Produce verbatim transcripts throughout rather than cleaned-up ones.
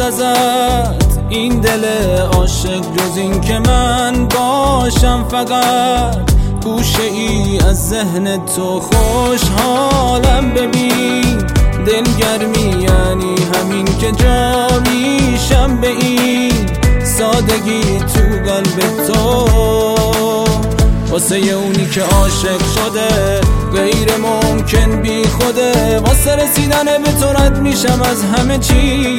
ازت این دل عاشق، جز این که من باشم فقط گوشه ای از ذهن تو. خوشحالم ببین دلگرمی یعنی همین که جا میشم به این سادگی تو قلب تو. واسه اونی که عاشق شده غیر ممکن بی خوده، واسه رسیدن به تو رد میشم از همه چی.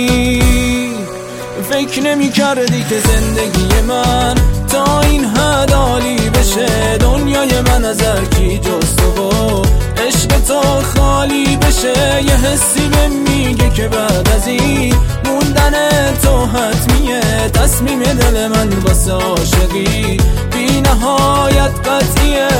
فکر نمی کردی که زندگی من تا این حد عالی بشه، دنیای من از هر کی جز تو و عشق تو خالی بشه. یه حسی به میگه که بعد از این موندن تو حتمیه، تصمیم دل من واسه عاشقی بی نهایت قطعیه.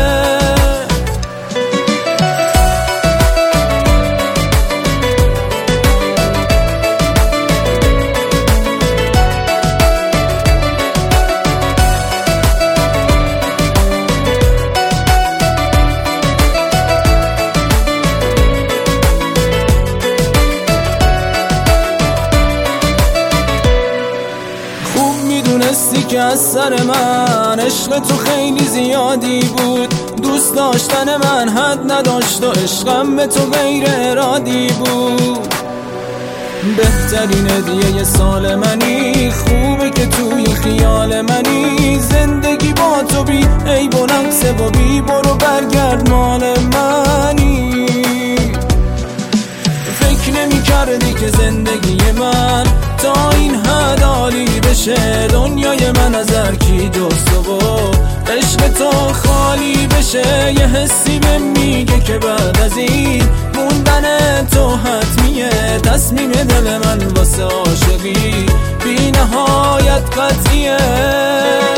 میدونستی که از سر من عشق تو خیلی زیادی بود، دوست داشتن من حد نداشت و عشقم به تو غیر ارادی بود. بهترین هدیه سال منی، خوبه که توی خیال منی، زندگی با تو بی عیب و نقصه و بی برو برگرد مال منی. فکر نمی کردی که زندگی من تا این حد عالی بشه، دنیای من از هر کی جز تو و عشق تو خالی بشه. یه حسی به میگه که بعد از این موندن تو حتمیه، تصمیم دل من واسه عاشقی بی نهایت قطعیه.